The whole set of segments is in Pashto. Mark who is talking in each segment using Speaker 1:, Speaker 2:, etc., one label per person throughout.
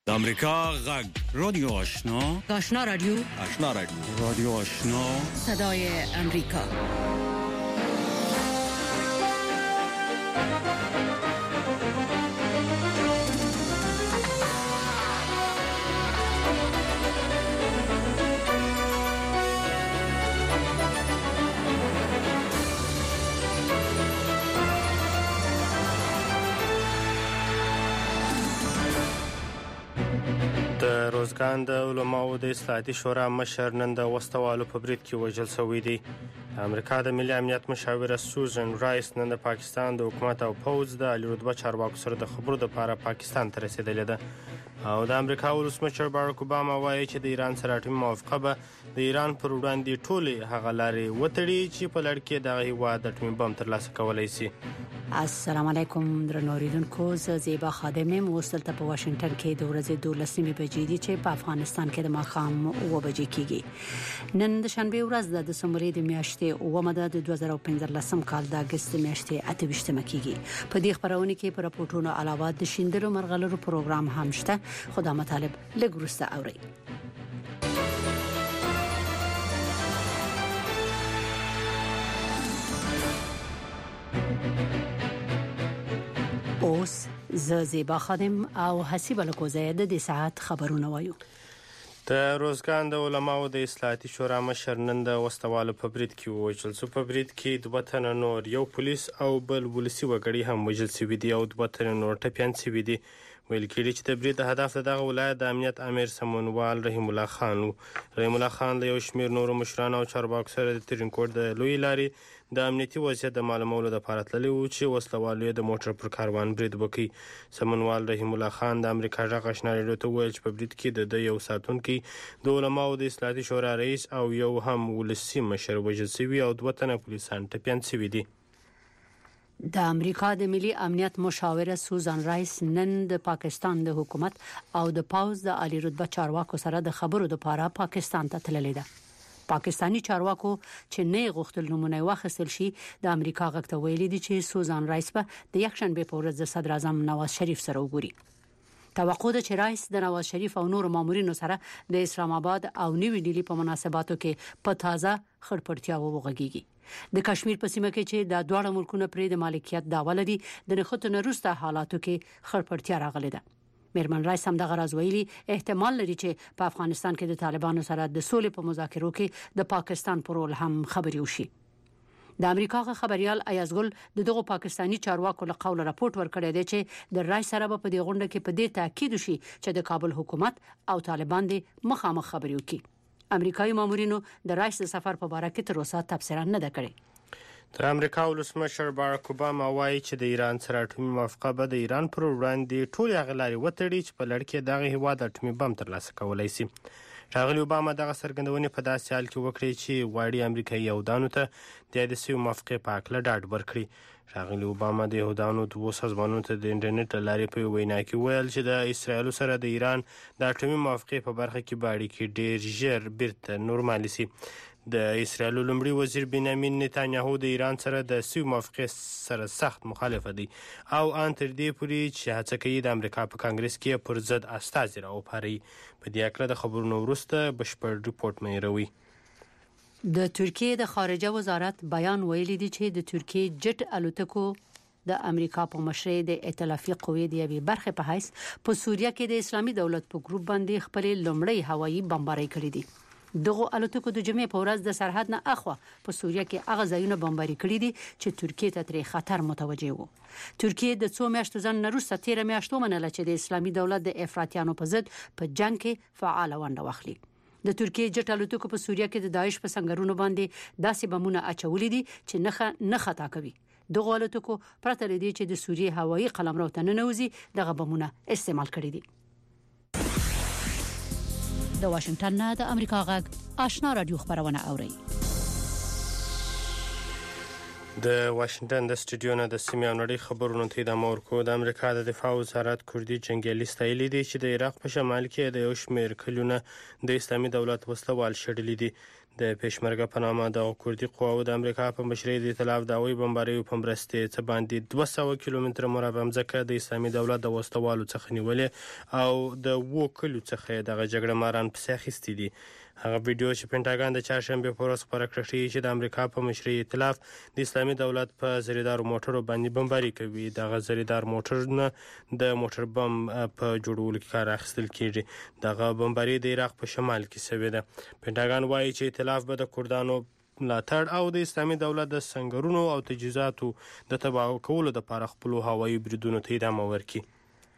Speaker 1: د امریکا غږ رادیو آشنا
Speaker 2: رادیو
Speaker 1: رادیو آشنا
Speaker 2: صدای امریکا.
Speaker 3: د روزګان د علماو د اصلاحاتي شورا مشر نن د وسوالو په برید کې وژل شوی دی. د امریکا د ملي امنیت مشاوره سوزن رایس نن د پاکستان د حکومت او پوځ د عالی رتبه چارواکو سره د خبرو لپاره پاکستان ته رسیدلې ده او د امریکا ولسمشر باراک اوباما وایي چې د ایران سره اټومي موافقه به د ایران پر وړاندې ټولې هغه لارې وتړي چې په لړ کې دغه هیواد د اټومي بم ترلاسه کولی شي.
Speaker 2: السلام علیکم درنو اوریدونکو، زه زیبا خادم یم. اوس دلته په واشنگټن کې د ورځې 12 بجې دي چې په افغانستان کې د ماښام 9 بجې کېږي. نن د شنبه ورځ د دسمبر د میاشتې 9 د 2015 کال د اگست میاشتې 28 کېږي. په دې خبرونه کې پر راپورټونو علاوه د شیندلو مرغلرو پروګرام هم شته. خدا مطالب لږ وروسته اورئ. اوس زه زیبا خادم او حسیب الکوزه د دې ساعت خبرونه وایو.
Speaker 3: د روزګان د علماو د اصلاحاتي شورا مشر نن د وسوالو په برید کې ووژل شو. په برید کې 2 تنه نور، یو پولیس او بل ولسي وګړي هم وژل شوي دي او 2 تنه نور ټپیان شوي دي. ویل کېږي چې د برید هدف دغه ولایت د امنیت امیر سمونوال رحیم الله خان و. رحیم الله خان له یو شمېر نورو مشرانو او چارواکو سره د ترینکوټ د لوی لارې د امنیتي وضعیت د معلومولو لپاره تللی و چې وسلوالو د موټر پر کاروان برید وکړي. سمونوال رحیم الله خان د امریکا غږ آشنا راډیو ته وویل چې په برید کې د یو ساتونکي، د علماو د اصلاحاتي شورا رئیس او یو هم ولسي مشر وژل شوي او 2 تنه پولیسان ټپیان شوي دي.
Speaker 2: د امریکا د ملي امنیت مشاوره سوزان رایس نن د پاکستان د حکومت او د پوځ د عالی رتبه چارواکو سره د خبرو لپاره پاکستان ته تللې ده. پاکستانی چارواکو چې نه غوښتل نمونه واخیستل شي، د امریکا غږ ته ویلي دي چې سوزان رایس به د یکشنبه په ورځ د صدر اعظم نواز شریف سره وګوري. توقع ده چې رایس د نواز شریف او نور مامورینو سره د اسلام آباد او نیو ډیلی په مناسباتو کې په تازه خړپړتیا وغږیږي. د کشمیر په سیمه کې چې د دوه ملکونو پرې د مالکیت دعوه لري، د نخښتو نرسته حالاتو کې خړپړتیا راغلې ده. میرمن رایس هم دغه راز ویلي احتمال لري چې په افغانستان کې د طالبانو سره د سولې په مذاکرو کې د پاکستان پر رول هم خبري وشي. د امریکا خبريال ایازګل دغه پاکستانی چارواکو له قوله راپورټ ورکړی دی چې د رایس سره په دې غونډه کې په دې تاکید وشي چې د کابل حکومت او طالبان د مخامخ خبري وکړي. امریکایي مامورینو د رایس سفر په اړه کې تر اوسه تبصره نه ده کړې.
Speaker 3: د امریکا ولسمشر باراک اوباما وایي چې د ایران سره اټومي موافقه به د ایران پر وړاندې ټولې هغه لارې وتړي چې په لړ کې دغه هیواد اټومي بم ترلاسه کولی شي. ښاغلي اوباما دغه څرګندونې په داسې حال کې وکړې چې غواړي امریکایي یهودانو ته د یادې شوې موافقې په هکله ډاډ ورکړي. ښاغلي اوباما د یهودانو 2 سازمانونو ته د انټرنیټ له لارې په وینا کې ویل چې د اسرایلو سره د ایران د اټومي موافقې په برخه کې به اړیکې ډېر ژر بیرته نورمالې شي. د اسرایل لومړي وزیر بنیامین نتانیاهو د ایران سره د سوی موافقې سره سخت مخالفه دی او ان تر دې پورې چې هڅه کوي د امریکا په کانګرس کې پر ضد استازي راوپاري. په دې اړه د خبرونو وروسته بشپړ ریپورت مې راوړي.
Speaker 2: د ترکیه د خارجه وزارت بیان ویلي دی چې د ترکیه جټ الوتکو د امریکا په مشرۍ د ائتلافي قوې د یوې برخې په حیث په سوریه کې د اسلامي دولت په ګروپ باندې خپل لومړی هوایي بمباري کړې دي. دغه الوتکو د جمعې په ورځ د سرحد نه اخوا په سوریه کې هغه ځایونه بمباري کړي دي چې ترکیه ته ترې خطر متوجه وو. ترکیه د 2 میاشتو ځن وروسته 13 میاشتو منله چې د اسلامي دولت د افراطیانو په ضد په جنگ کې فعال ونډه واخلي. د ترکیه جټ الوتکو په سوریه کې د داعش په سنگرونو باندې داسې بمونه اچولې دي چې نه خطا کوي. دغه الوتکو پرته لري چې د سوریه هوایي قلمرو ته ننوځي دغه بمونه استعمال کړي دي. د واشنگټن نه د امریکا غږ آشنا رادیو خبرونه اوري.
Speaker 3: د واشنگټن د سټډیو نه د سیمې او نړۍ خبرونو ته د امریکا د امریکا د دفاع وزارت کوردي جنگیالي ستایلي دي چې د عراق په شمال کې د یو شمېر کلونه د اسلامي دولت وسلوال شړلې دي. د پېشمرګه په نامه د کوردي قواو د امریکا په مشرۍ د ائتلاف د هوایي بمباریو په مرستې څه باندې 200 کیلومتره مربع ځمکه د اسلامي دولت د وسوالو څخه نیولې او د 2 کلو څخه دغه جګړه ماران پسې اخیستې دي. هغه ویډیو چې پینټاګان د چهارشنبه په ورځ خپاره کړه چې د امریکا په مشرۍ ائتلاف د اسلامي دولت په زریدارو موټرو باندې بمباري کوي. دغه زریدار موټرونه د موټر بم په جوړولو کې کار اخیستل کیږي. دغه بمباري د عراق په شمال کې شوې ده. پینټاګان وایي چې ائتلاف به د کردانو ملاتړ او د اسلامي دولت د سنگرونو او تجهیزاتو د تباه کولو لپاره خپل هوایي بریدونو ته ادامه ورکړي.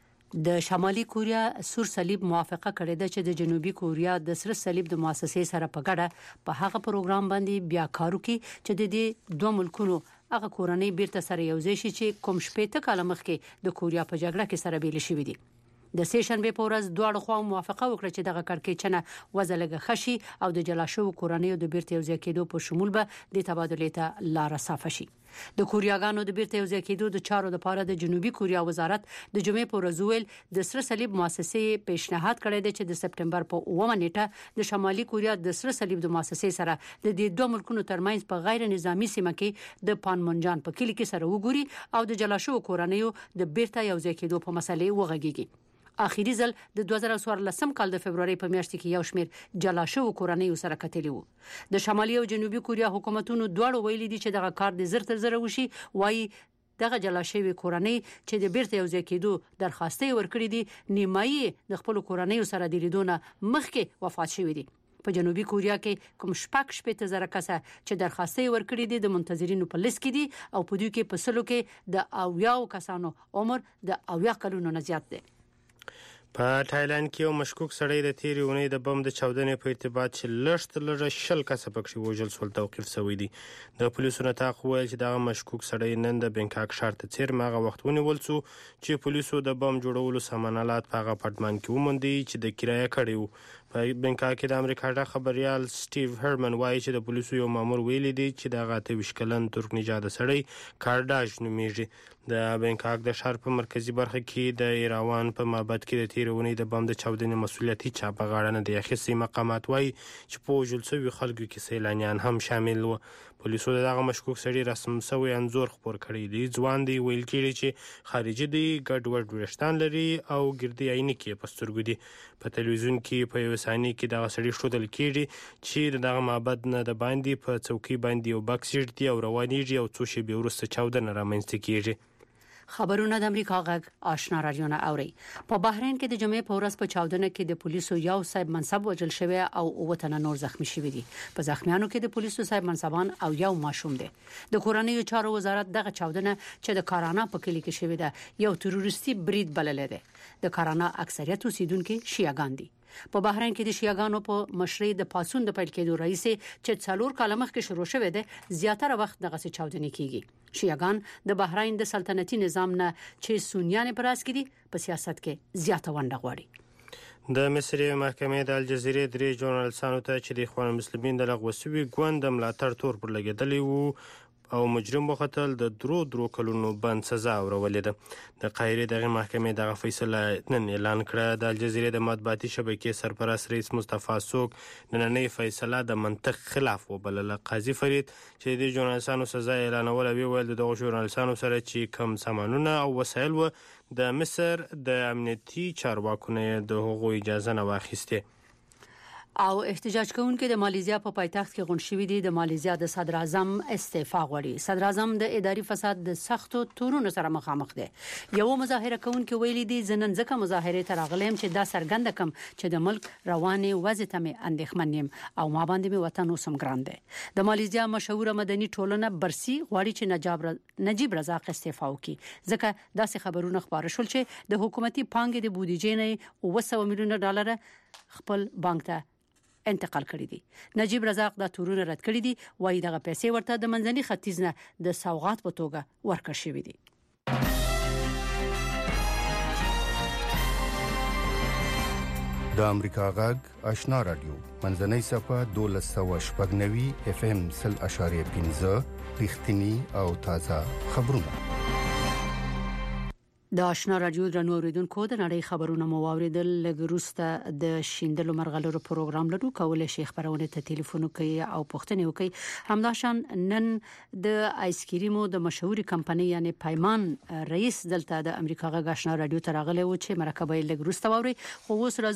Speaker 2: د شمالي کوریا سور صلیب موافقه کړې ده چې د جنوبي کوریا د سره صلیب د مؤسسې سره په ګډه په هغه پروګرام باندې بیا کارو کوي چې د دې دوه ملکونو هغه کورنۍ بیرته سره یوځای شي چې کوم شپې ته کاله مخکې د کوریا په جګړه کې سره بیل شوې دي. د سېشنبه په ورځ دواړو خواو موافقه وکړه چې دغه کړکېچنه وزلګه خشي او د جلا شوو کورنیو د بیرته یوځای کېدو په شمول به د تبادلې ته لار صافه شي. د کوریاګانو د بیرته یوځای کېدو د چارو لپاره د جنوبي کوریا وزارت د جمعې په ورځ ویل د سره صلیب مؤسسې پیشنهاد کړی دی چې د سپټمبر په 9 نیټه د شمالي کوریا د سره صلیب د مؤسسې سره د دې دوه ملکونو ترمنځ په غیر نظامی سیمه کې د پانمونجان په کلی کې سره وګوري او د جلا شوو کورنیو د بیرته یوځای کېدو په مسلې وغږیږي. اخیری ځل د 2014 کال د فبرवरी په میاشت کې یو شمېر جلا شوو کورنیو سره کتلی وو. د شمالي او جنوبي کوریا حکومتونو دواړو ویلي دي چې دغه کار د زر تر زر وشي. وایي دغه جلا شوی کورنۍ چې د بیرته یوځای کېدو درخواستې ورکړې دي نیمایي د خپل کورنیو سره د لیدونه مخکې وفات شوی دي. په جنوبي کوریا کې کوم شپږ زره کسه چې درخواستې ورکړې دي د منتظرینو په لیست کې دي او په دوی کې په سلو کې د 80 کسانو عمر د 80 کلونو نه زیات دی.
Speaker 3: په تایلند کې یو مشکوک سړی د تیرې اونۍ د بم د چاودنې په ارتباط چې لږ 10 کسه پکې وژل شول توقیف شوی دی. د پولیسو نتاق ویل چې دغه مشکوک سړی نن د بنکاک ښار ته څیرمه هغه وخت ونیول شو چې پولیسو د بم جوړولو سامانالات په هغه اپارتمان کې وموندي چې د کرایه کړی وو. په بنکاک کې د امریکا د خبريال سټیو هرمن وایي چې د پولیسو یو مامور ویلي دی چې دغه 28 کلن ترک نژاد سړی کارډاژ نومیږي. د بنکاک د ښار په مرکزی برخه کې د ایراوان په معبد کې د تیرې اونۍ د بم د چاودنې مسؤلیت هیچا په غاړه نه دی اخیستی. مقامات وایي چې په وژل شوي خلکو کې سیلانیان هم شامل وو. پولیسو دغه مشکوک سړی رسم شوی انځور خپور کړی دی. ځوان دی ویل کېږي چې خارجي دی ګډوډ وریښتان لري او ګردي عینکې په سترګو دي. په تلویزیون کې په یو ثانیه کې دغه سړی ښودل کېږي چې دغه معبد نه د باندې په څوکۍ باندې یو بکس ږدي او روانېږي او څو شېبې وروسته چاودنه رامنځته کېږي.
Speaker 2: خبرونه د امریکا غږ آشنا رادیو نه اوري. په بحرین کې د جمعې په ورځ په چاودنه کې د پولیسو یو صاحب منصب وژل شوی او وطن نور زخمی شوی دي. په زخمیانو کې د پولیسو صاحب منصبان او یو ماشوم دي. د کورنیو چارو وزارت دغه چاودنه چې د کارانا په کلی کې شوی ده یو تروریستي برید بللې ده. د کارانا اکثریت اوسیدونکو شیعاګان دي. په بحرین کې د شیعاګانو په مشرۍ د پاسون د پیل کېدو رئیس چې 4 کال مخکې شروع شوه ده زیاتره وخت دغه چاودنې کیږي. شیعاګان د بحرین د سلطنتي نظام نه چې سنیان پر اس کې دي په سیاست کې زیاته ونډه غواړي.
Speaker 3: د مصر محکمې د الجزیرې 3 ژورنالستانو ته چې د اخوان المسلمین د لغوسوي ګوند ملاتړ تور پر لګیدلی وو او مجرم وختل د درو کلونو بند سزا اورولې ده. د قاهرې دغه محکمې دغه فیصله نن اعلان کړه. د الجزیرې د مطبوعاتي شبکې سرپرست رئیس مصطفی سوق نننۍ فیصله د منطق خلاف وبلله. قاضي فرید چې د ژورنالستانو سزا اعلانول ویل د ژورنالستانو سره چې کم سامانونه او وسایل و د مصر د امنیتي چارواکو نه د حقوقي اجازه نه واخیسته.
Speaker 2: او احتجاج کوونکي د مالیزیا په پایتخت کې غونډ شوي دي. د مالیزیا د صدر اعظم استعفا غواړي. صدر اعظم د اداري فساد د سختو تورونو سره مخامخ دي. یو مظاهره کوونکي ویلي دي زنن ځکه مظاهره ته راغلم چې دا سرګند کم چې د ملک رواني وضع ته مې اندېښمن یم او ما باندې مې وطن اوسم ګران دی. د مالیزیا مشهور مدني ټولنه برسي غواړي چې نجیب رزاق استعفا وکړي ځکه داسې خبرونه خبره شول چې د حکومتي پانګې د بودیجې نه 200 میلیون ډالر خپل بانک ته انتقال کړی دي. نجیب رزاق دا تورونه رد کړی دي. وایي دغه پیسې ورته د منځني ختیځ نه د سوغات په توګه ورکړل شوې دي.
Speaker 4: د امریکا غږ آشنا رادیو منځنۍ صفه 1290 اف ام 0.5 رښتینی او تازه خبرونه.
Speaker 2: د آشنا رادیو درنو اوریدونکو د نړۍ خبرونه مو واوریدل. لګروسته د شیندلو مرغلرو پروګرام لرو. کولای شي خبرونه ته ټلیفون وکړي او پوښتنه وکړي. همداشان نن د آیسکریمو د مشهوري کمپنۍ یعنی پیمان رئیس دلته د امریکا غږ آشنا رادیو ترغله و چې مرکبه لګروسته واوري. خو اوس